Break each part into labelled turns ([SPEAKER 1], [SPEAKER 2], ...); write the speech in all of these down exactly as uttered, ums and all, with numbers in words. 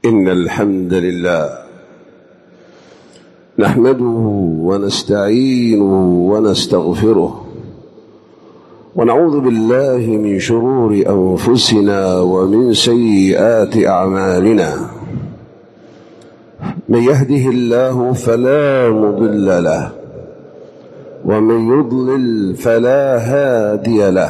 [SPEAKER 1] إن الحمد لله نحمده ونستعينه ونستغفره ونعوذ بالله من شرور أنفسنا ومن سيئات أعمالنا. من يهده الله فلا مضل له ومن يضلل فلا هادي له،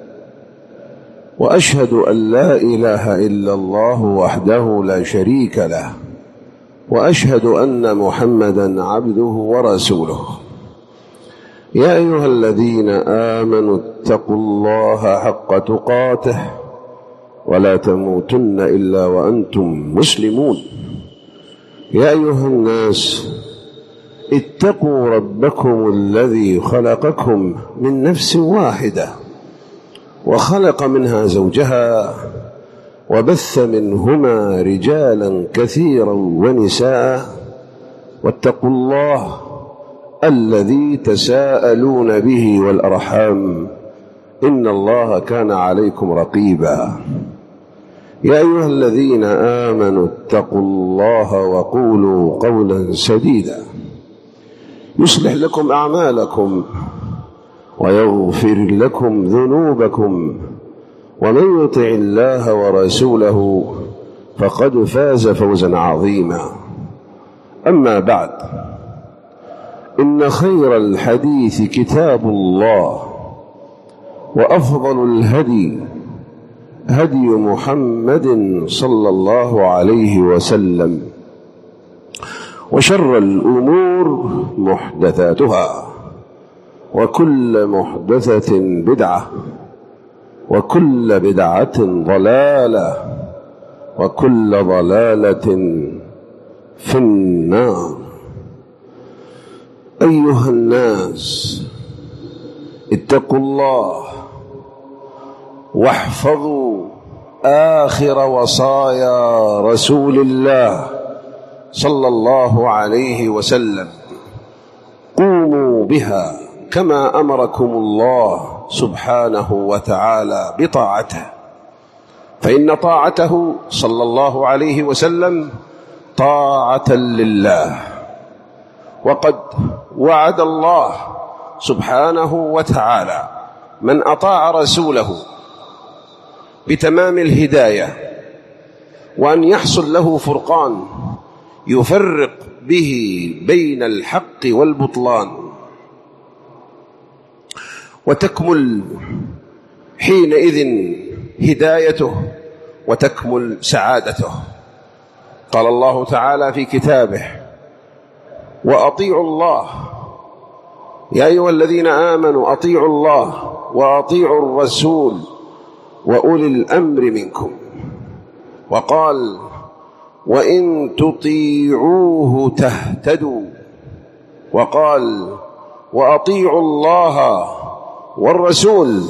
[SPEAKER 1] وأشهد أن لا إله إلا الله وحده لا شريك له، وأشهد أن محمدًا عبده ورسوله. يا أيها الذين آمنوا اتقوا الله حق تقاته ولا تموتن إلا وأنتم مسلمون. يا أيها الناس اتقوا ربكم الذي خلقكم من نفس واحدة وخلق منها زوجها وبث منهما رجالا كثيرا ونساء، واتقوا الله الذي تساءلون به والأرحام إن الله كان عليكم رقيبا. يا أيها الذين آمنوا اتقوا الله وقولوا قولا سديدا يصلح لكم أعمالكم ويغفر لكم ذنوبكم، ومن يطع الله ورسوله فقد فاز فوزا عظيما. أما بعد، إن خير الحديث كتاب الله، وأفضل الهدي هدي محمد صلى الله عليه وسلم، وشر الأمور محدثاتها، وكل محدثة بدعة، وكل بدعة ضلالة، وكل ضلالة في النار. أيها الناس اتقوا الله واحفظوا آخر وصايا رسول الله صلى الله عليه وسلم، قوموا بها كما أمركم الله سبحانه وتعالى بطاعته، فإن طاعته صلى الله عليه وسلم طاعة لله. وقد وعد الله سبحانه وتعالى من أطاع رسوله بتمام الهداية، وأن يحصل له فرقان يفرق به بين الحق والبطلان، وتكمل حينئذ هدايته وتكمل سعادته. قال الله تعالى في كتابه: وأطيعوا الله يا أيها الذين آمنوا أطيعوا الله وأطيعوا الرسول وأولي الأمر منكم. وقال: وإن تطيعوه تهتدوا. وقال: وأطيعوا الله والرسول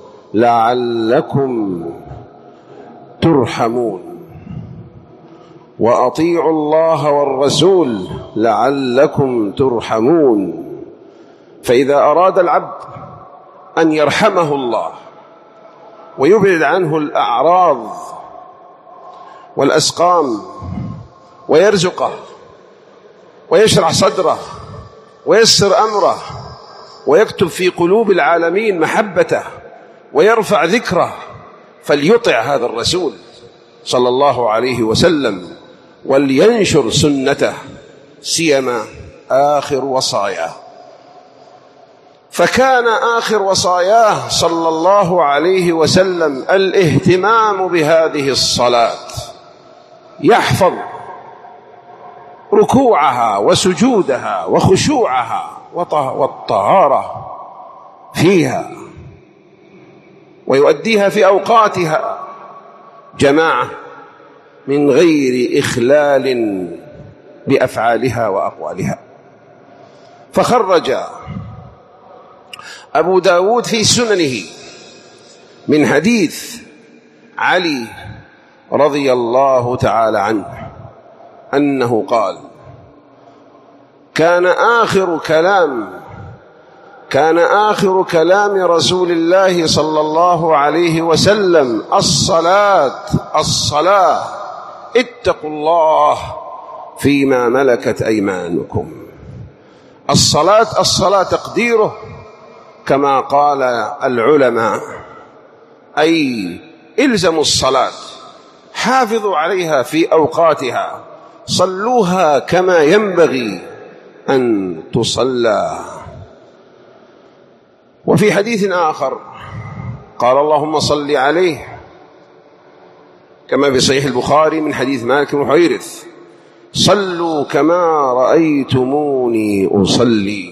[SPEAKER 1] لعلكم ترحمون. وأطيعوا الله والرسول لعلكم ترحمون. فإذا أراد العبد أن يرحمه الله ويبعد عنه الأعراض والأسقام ويرزقه ويشرح صدره ويسر أمره ويكتب في قلوب العالمين محبته ويرفع ذكره، فليطع هذا الرسول صلى الله عليه وسلم ولينشر سنته، سيما آخر وصاياه. فكان آخر وصاياه صلى الله عليه وسلم الاهتمام بهذه الصلاة، يحفظ ركوعها وسجودها وخشوعها والطهارة فيها، ويؤديها في أوقاتها جماعة من غير إخلال بأفعالها وأقوالها. فخرج أبو داود في سننه من حديث علي رضي الله تعالى عنه أنه قال: كان آخر كلام كان آخر كلام رسول الله صلى الله عليه وسلم الصلاة الصلاة اتقوا الله فيما ملكت أيمانكم. الصلاة الصلاة تقديره كما قال العلماء، أي إلزموا الصلاة، حافظوا عليها في أوقاتها، صلوها كما ينبغي أن تصلى. وفي حديث آخر قال اللهم صل عليه كما في صحيح البخاري من حديث مالك بن حويرث: صلوا كما رأيتموني أصلي.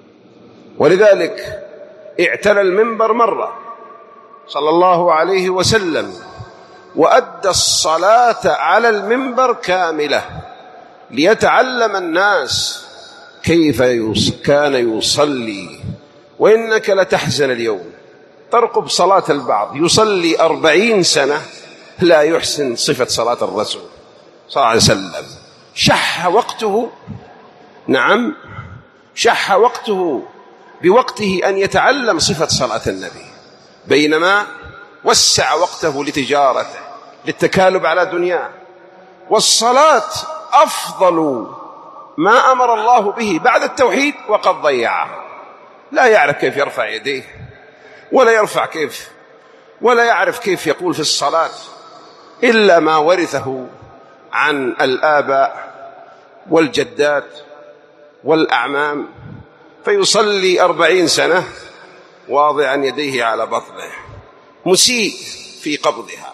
[SPEAKER 1] ولذلك اعتلى المنبر مرة صلى الله عليه وسلم وأدى الصلاة على المنبر كاملة ليتعلم الناس كيف كان يصلي. وإنك لتحزن اليوم ترقب صلاة البعض يصلي أربعين سنة لا يحسن صفة صلاة الرسول صلى الله عليه وسلم. شح وقته، نعم شح وقته بوقته أن يتعلم صفة صلاة النبي، بينما وسع وقته لتجارته للتكالب على دنياه. والصلاة أفضل ما أمر الله به بعد التوحيد وقد ضيعه. لا يعرف كيف يرفع يديه، ولا يرفع كيف ولا يعرف كيف يقول في الصلاة إلا ما ورثه عن الآباء والجدات والأعمام، فيصلي أربعين سنة واضعا يديه على بطنه، مسيء في قبضها،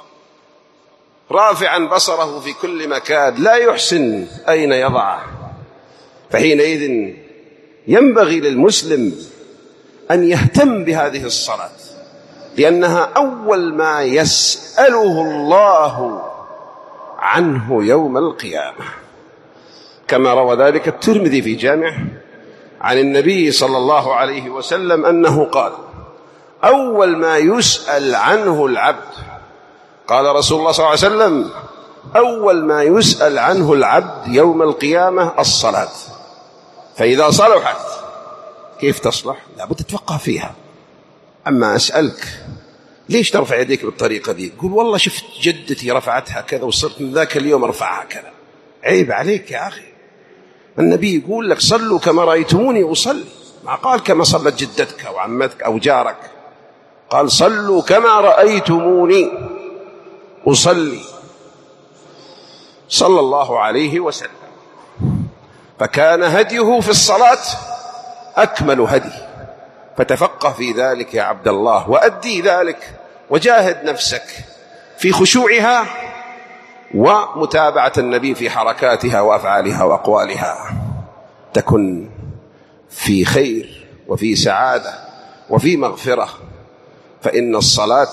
[SPEAKER 1] رافعا بصره في كل مكان، لا يحسن أين يضعه. فحينئذ ينبغي للمسلم أن يهتم بهذه الصلاة، لأنها أول ما يسأله الله عنه يوم القيامة، كما روى ذلك الترمذي في جامعه عن النبي صلى الله عليه وسلم أنه قال: أول ما يسأل عنه العبد، قال رسول الله صلى الله عليه وسلم: أول ما يسأل عنه العبد يوم القيامة الصلاة، فإذا صلحت كيف تصلح؟ لابد تتفقه فيها. أما أسألك ليش ترفع يديك بالطريقة دي؟ قول والله شفت جدتي رفعتها كذا وصرت من ذاك اليوم أرفعها كذا. عيب عليك يا أخي، النبي يقول لك صلوا كما رأيتموني أصلي، ما قال كما صلت جدتك أو عمتك أو جارك، قال صلوا كما رأيتموني أصلي صلى الله عليه وسلم. فكان هديه في الصلاة أكمل هدي، فتفقه في ذلك يا عبد الله، وأدي ذلك، وجاهد نفسك في خشوعها ومتابعة النبي في حركاتها وأفعالها وأقوالها، تكن في خير وفي سعادة وفي مغفرة. فإن الصلاة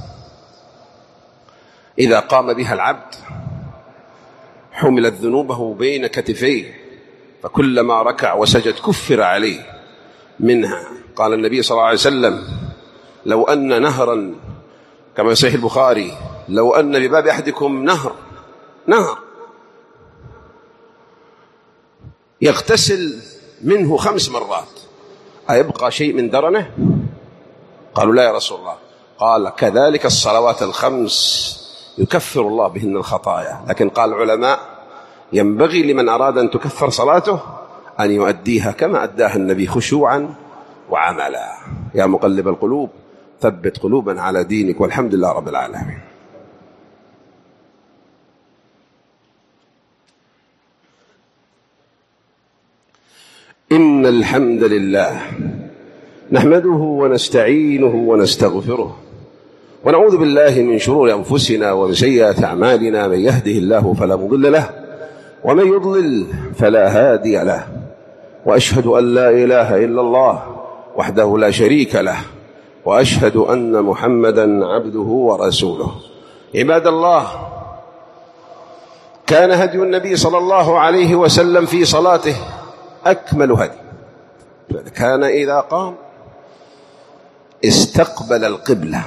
[SPEAKER 1] إذا قام بها العبد حملت ذنوبه بين كتفيه، فكلما ركع وسجد كفر عليه منها. قال النبي صلى الله عليه وسلم: لو أن نهرا، كما في صحيح البخاري، لو أن بباب أحدكم نهر نهر يغتسل منه خمس مرات أيبقى شيء من درنه؟ قالوا لا يا رسول الله. قال: كذلك الصلوات الخمس يكفر الله بهن الخطايا. لكن قال العلماء: ينبغي لمن أراد أن تكفر صلاته أن يؤديها كما أداها النبي خشوعا وعملا. يا مقلب القلوب ثبت قلوبا على دينك، والحمد لله رب العالمين. إن الحمد لله نحمده ونستعينه ونستغفره، ونعوذ بالله من شرور أنفسنا ومن سيئات أعمالنا. من يهده الله فلا مضل له، ومن يضلل فلا هادي له، وأشهد أن لا إله إلا الله وحده لا شريك له، وأشهد أن محمدا عبده ورسوله. عباد الله، كان هدي النبي صلى الله عليه وسلم في صلاته أكمل هدي. كان إذا قام استقبل القبلة،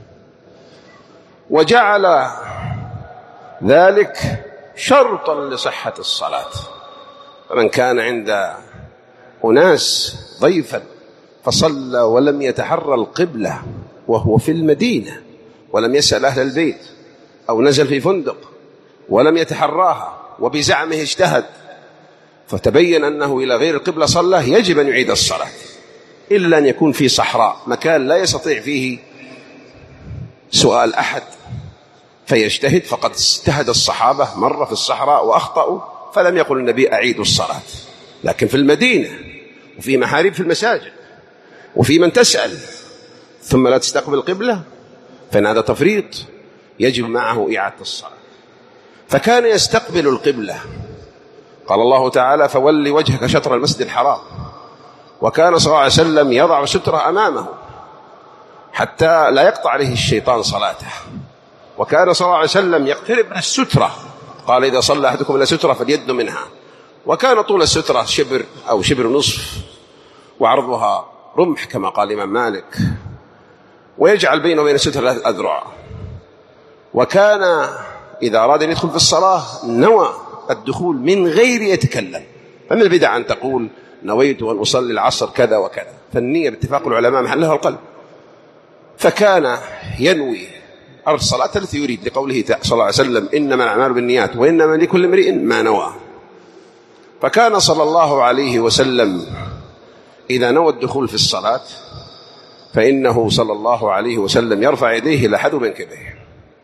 [SPEAKER 1] وجعل ذلك شرطا لصحة الصلاة. فمن كان عند أناس ضيفا فصلى ولم يتحرى القبلة وهو في المدينة ولم يسأل أهل البيت، أو نزل في فندق ولم يتحراها وبزعمه اجتهد فتبين أنه إلى غير القبلة صلى، يجب أن يعيد الصلاة، إلا أن يكون في صحراء، مكان لا يستطيع فيه سؤال أحد فيجتهد. فقد اجتهد الصحابة مرة في الصحراء وأخطأوا فلم يقل النبي أعيدوا الصلاة. لكن في المدينة وفي محاريب في المساجد وفي من تسأل ثم لا تستقبل القبلة فإن هذا تفريط، يجب معه إعادة الصلاة. فكان يستقبل القبلة، قال الله تعالى فول وجهك شطر المسجد الحرام. وكان صلى الله عليه وسلم يضع سترة أمامه حتى لا يقطع عليه الشيطان صلاته. وكان صلى الله عليه وسلم يقترب من السترة، قال إذا صلى أحدكم إلى سترة فليدن منها. وكان طول السترة شبر أو شبر نصف وعرضها رمح كما قال الإمام مالك، ويجعل بينه وبين السترة ثلاث أذرع. وكان إذا أراد أن يدخل في الصلاة نوى الدخول من غير يتكلم. فمن البدع أن تقول نويت أن أصلي العصر كذا وكذا، فالنية باتفاق العلماء محلها القلب. فكان ينوي الصلاة التي يريد، لقوله صلى الله عليه وسلم إنما الأعمال بالنيات وإنما لكل امرئ ما نوى. فكان صلى الله عليه وسلم إذا نوى الدخول في الصلاة فإنه صلى الله عليه وسلم يرفع يديه إلى حذو منكبيه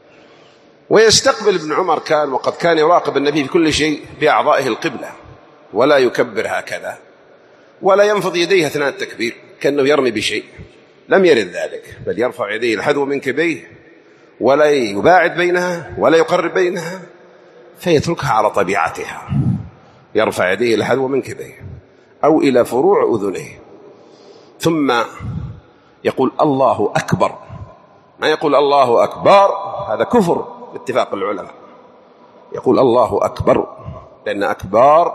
[SPEAKER 1] ويستقبل. ابن عمر كان وقد كان يراقب النبي في كل شيء بأعضائه القبلة، ولا يكبر هكذا ولا ينفض يديه أثناء التكبير كأنه يرمي بشيء، لم يرد ذلك، بل يرفع يديه إلى حذو منكبيه ولا يباعد بينها ولا يقرب بينها، فيتركها على طبيعتها، يرفع يديه إلى حذو منكبيه أو إلى فروع أذنيه، ثم يقول الله أكبر. ما يقول الله أكبر، هذا كفر باتفاق العلماء. يقول الله أكبر، لأن أكبر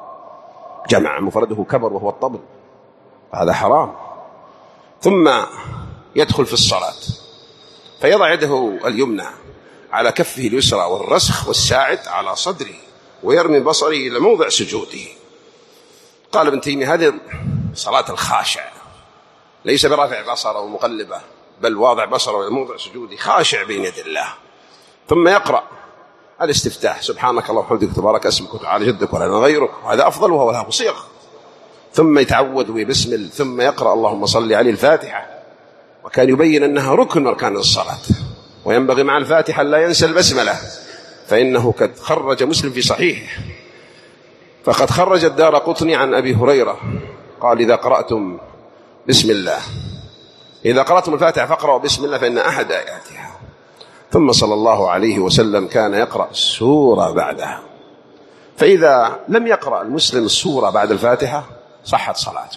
[SPEAKER 1] جمع مفرده كبر وهو الطبل، هذا حرام. ثم يدخل في الصلاة فيضع يده اليمنى على كفه اليسرى والرسخ والساعد على صدره ويرمي بصره إلى موضع سجوده. قال ابن تيمية هذه صلاة الخاشع، ليس برافع بصره ومقلبه، بل واضع بصره إلى موضع سجوده خاشع بين يد الله. ثم يقرأ الاستفتاح سبحانك اللهم وبحمدك تبارك اسمك وتعالى جدك ولا غيرك، وهذا أفضل وهو له صيغ. ثم يتعوذ ويبسمل، ثم يقرأ اللهم صل عليه الفاتحة. وكان يبين أنها ركن من أركان الصلاة، وينبغي مع الفاتحة لا ينسى البسملة، فإنه قد خرج مسلم في صحيحه، فقد خرج الدارقطني عن أبي هريرة قال إذا قرأتم بسم الله إذا قرأتم الفاتحة فاقرأوا بسم الله فإن أحد آياتها. ثم صلى الله عليه وسلم كان يقرأ سورة بعدها، فإذا لم يقرأ المسلم السورة بعد الفاتحة صحت صلاته.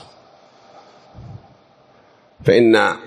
[SPEAKER 1] فإن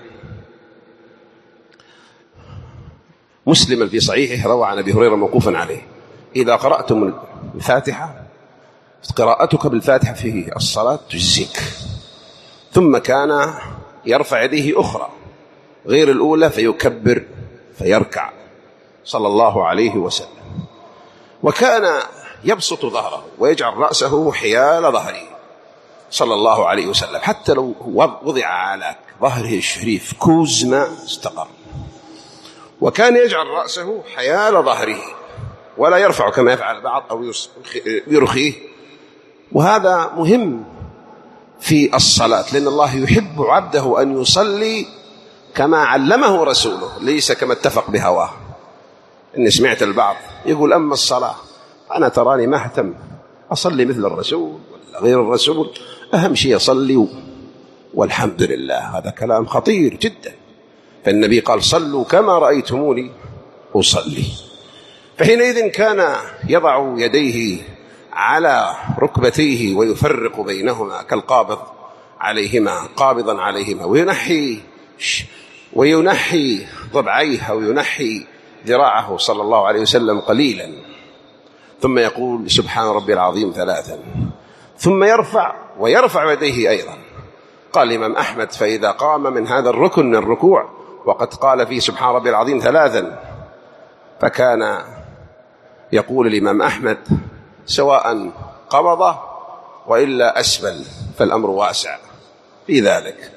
[SPEAKER 1] مسلم في صحيحه روى عن أبي هريرة موقوفا عليه إذا قرأتم الفاتحة قراءتك بالفاتحة في الصلاة تجزيك. ثم كان يرفع يديه أخرى غير الأولى فيكبر فيركع صلى الله عليه وسلم. وكان يبسط ظهره ويجعل رأسه حيال ظهره صلى الله عليه وسلم، حتى لو وضع على ظهره الشريف كوز ماء استقر. وكان يجعل رأسه حيال ظهره ولا يرفع كما يفعل بعض أو يرخيه. وهذا مهم في الصلاة، لأن الله يحب عبده أن يصلي كما علمه رسوله، ليس كما اتفق بهواه. إني سمعت البعض يقول أما الصلاة أنا تراني ما أهتم أصلي مثل الرسول ولا غير الرسول، أهم شيء أصلي والحمد لله. هذا كلام خطير جدا، فالنبي قال صلوا كما رأيتموني أصلي. فحينئذ كان يضع يديه على ركبتيه ويفرق بينهما كالقابض عليهما قابضا عليهما، وينحي وينحي ضبعيه أو ينحي ذراعه صلى الله عليه وسلم قليلا، ثم يقول سبحان ربي العظيم ثلاثا، ثم يرفع ويرفع يديه أيضا. قال الإمام أحمد فإذا قام من هذا الركن من الركوع وقد قال فيه سبحان ربي العظيم ثلاثا، فكان يقول الإمام أحمد سواء قبض وإلا أسفل فالأمر واسع في ذلك.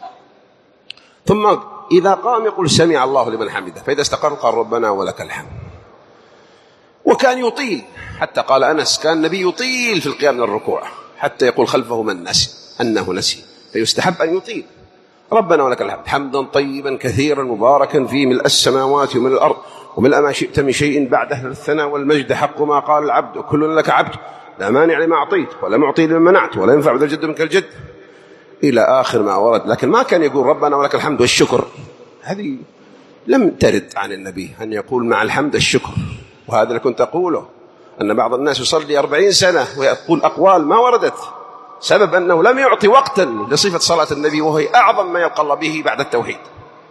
[SPEAKER 1] ثم إذا قام يقول سمع الله لمن حمده، فإذا استقر قال ربنا ولك الحمد. وكان يطيل، حتى قال أنس كان النبي يطيل في القيام من الركوع حتى يقول خلفه من نسي أنه نسي، فيستحب أن يطيل. ربنا ولك الحمد حمدا طيبا كثيرا مباركا فيه ملء السماوات وملء الأرض وملء ما شئت من شيء بعد أهل الثناء والمجد حق ما قال العبد وكلنا لك عبد لا مانع لما أعطيت ولا معطي لما منعت ولا ينفع ذا الجد منك الجد إلى آخر ما ورد. لكن ما كان يقول ربنا ولك الحمد والشكر، هذه لم ترد عن النبي أن يقول مع الحمد الشكر. وهذا اللي كنت أقوله، أن بعض الناس يصلي أربعين سنة ويقول أقوال ما وردت، سبب أنه لم يعطي وقتا لصفة صلاة النبي وهي أعظم ما يلقى الله به بعد التوحيد،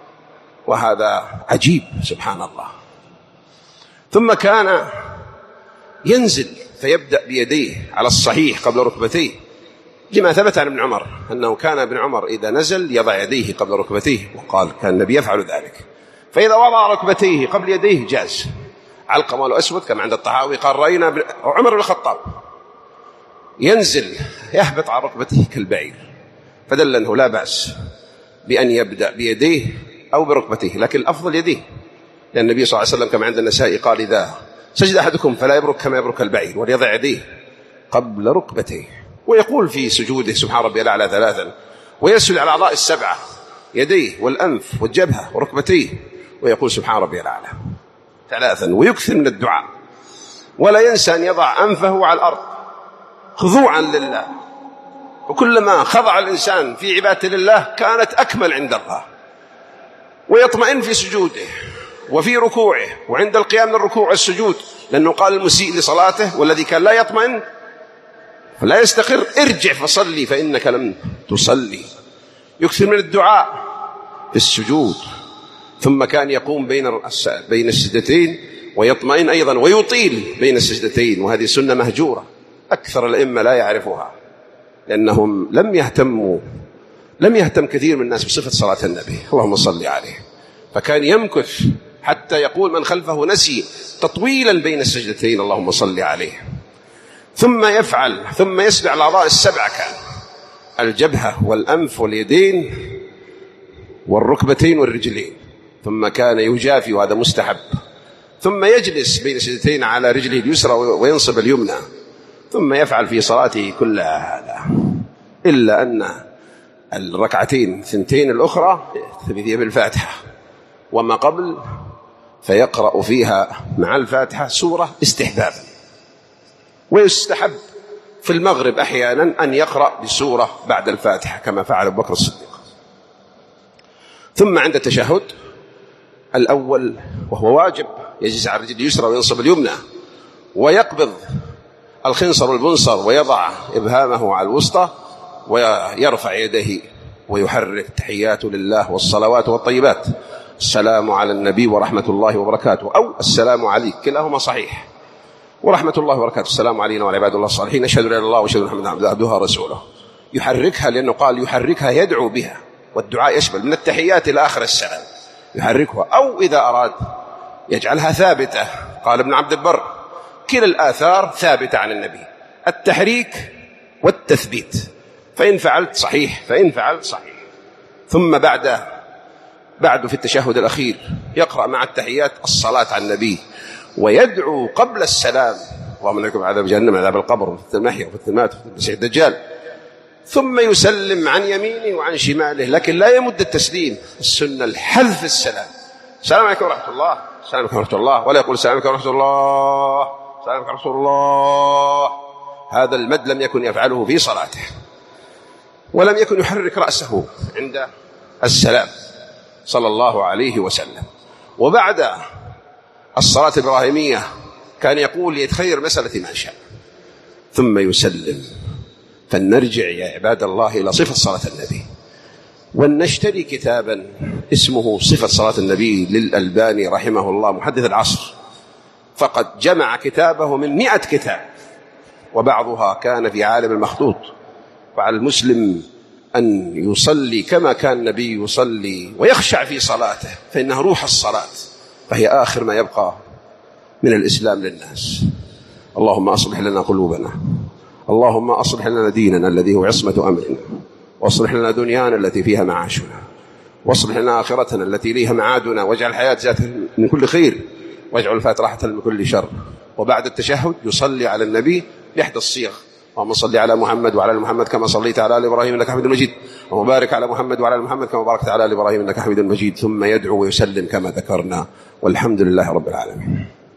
[SPEAKER 1] وهذا عجيب سبحان الله. ثم كان ينزل فيبدأ بيديه على الصحيح قبل ركبتيه، لما ثبت عن ابن عمر أنه كان ابن عمر إذا نزل يضع يديه قبل ركبتيه، وقال كان النبي يفعل ذلك، فإذا وضع ركبتيه قبل يديه جاز. علقمة الأسود كما عند الطحاوي قال رأينا عمر بن الخطاب ينزل يهبط على ركبته كالبعير، فدل أنه لا بأس بأن يبدأ بيديه أو بركبته، لكن الأفضل يديه، لأن النبي صلى الله عليه وسلم كما عند النسائي قال إذا سجد أحدكم فلا يبرك كما يبرك البعير، وليضع يديه قبل ركبتيه. ويقول في سجوده سبحان ربي الأعلى ثلاثا، ويسجد على الأعضاء السبعة يديه والأنف والجبهة وركبتيه، ويقول سبحان ربي الأعلى ثلاثا، ويكثر من الدعاء، ولا ينسى أن يضع أنفه على الأرض خضوعا لله، وكلما خضع الإنسان في عبادة لله كانت أكمل عند الله. ويطمئن في سجوده وفي ركوعه وعند القيام من الركوع والسجود، لأنه قال المسيء لصلاته والذي كان لا يطمئن فلا يستقر ارجع فصلي فإنك لم تصلي. يكثر من الدعاء في السجود. ثم كان يقوم بين بين السجدتين ويطمئن أيضا ويطيل بين السجدتين، وهذه سنة مهجورة أكثر الأئمة لا يعرفها، لأنهم لم يهتموا لم يهتم كثير من الناس بصفة صلاة النبي اللهم صل عليه، فكان يمكث حتى يقول من خلفه نسي تطويلا بين السجدتين اللهم صل عليه. ثم يفعل ثم يسبع الأعضاء السبعة، كان الجبهة والأنف واليدين والركبتين والرجلين، ثم كان يجافي وهذا مستحب، ثم يجلس بين السجدتين على رجله اليسرى وينصب اليمنى، ثم يفعل في صلاته كل هذا، إلا أن الركعتين ثنتين الأخرى تبدأ بالفاتحة وما قبل فيقرأ فيها مع الفاتحة سورة استحبابا، ويستحب في المغرب أحيانا أن يقرأ بسورة بعد الفاتحة كما فعل أبو بكر الصديق. ثم عند التشهد الأول وهو واجب يجلس على الرجل اليسرى وينصب اليمنى، ويقبض الخنصر والبنصر ويضع إبهامه على الوسطى، ويرفع يديه ويحرك تحيات لله والصلوات والطيبات، السلام على النبي ورحمة الله وبركاته، أو السلام عليك، كلاهما صحيح، ورحمة الله وبركاته السلام علينا وعلى عباد الله الصالحين، أشهد أن لا إله إلا الله وأشهد أن محمدا عبده ورسوله. يحركها لأنه قال يحركها يدعو بها، والدعاء يشمل من التحيات إلى آخر السلام يحركها، أو إذا أراد يجعلها ثابتة. قال ابن عبد البر كلا الآثار ثابتة عن النبي، التحريك والتثبيت، فإن فعلت صحيح فإن فعلت صحيح. ثم بعد بعد في التشهد الأخير يقرأ مع التحيات الصلاة على النبي، ويدعو قبل السلام اللهم نجعل عذاب جهنم عذاب القبر وفتنة المحيا وفتنة الممات وفتنة المسيح الدجال، ثم يسلم عن يمينه وعن شماله، لكن لا يمد التسليم، السنة الحذف السلام، السلام عليكم ورحمة الله، السلام عليكم ورحمة الله، ولا يقول السلام عليكم ورحمة الله، السلام عليكم ورحمة الله. هذا المد لم يكن يفعله في صلاته، ولم يكن يحرك رأسه عند السلام صلى الله عليه وسلم. وبعد الصلاة الإبراهيمية كان يقول يتخير مسألة ما شاء ثم يسلم. فلنرجع يا عباد الله إلى صفة صلاة النبي، ونشتري كتابا اسمه صفة صلاة النبي للألباني رحمه الله محدث العصر، فقد جمع كتابه من مئة كتاب، وبعضها كان في عالم المخطوط. وعلى المسلم أن يصلي كما كان النبي يصلي ويخشع في صلاته، فإنها روح الصلاة، فهي آخر ما يبقى من الإسلام للناس. اللهم أصلح لنا قلوبنا، اللهم أصلح لنا ديننا الذي هو عصمة أمرنا، واصلح لنا دنيانا التي فيها معاشنا، واصلح لنا آخرتنا التي ليها معادنا، واجعل الحياة ذات من كل خير، واجعل الفات راحة من كل شر. وبعد التشهد يصلي على النبي بإحدى الصيغ: اللهم صل على محمد وعلى ال محمد كما صليت على ال إبراهيم إنك حميد مجيد، وبارك على محمد وعلى ال محمد كما باركت على ال إبراهيم إنك حميد مجيد، ثم يدعو ويسلم كما ذكرنا، والحمد لله رب العالمين.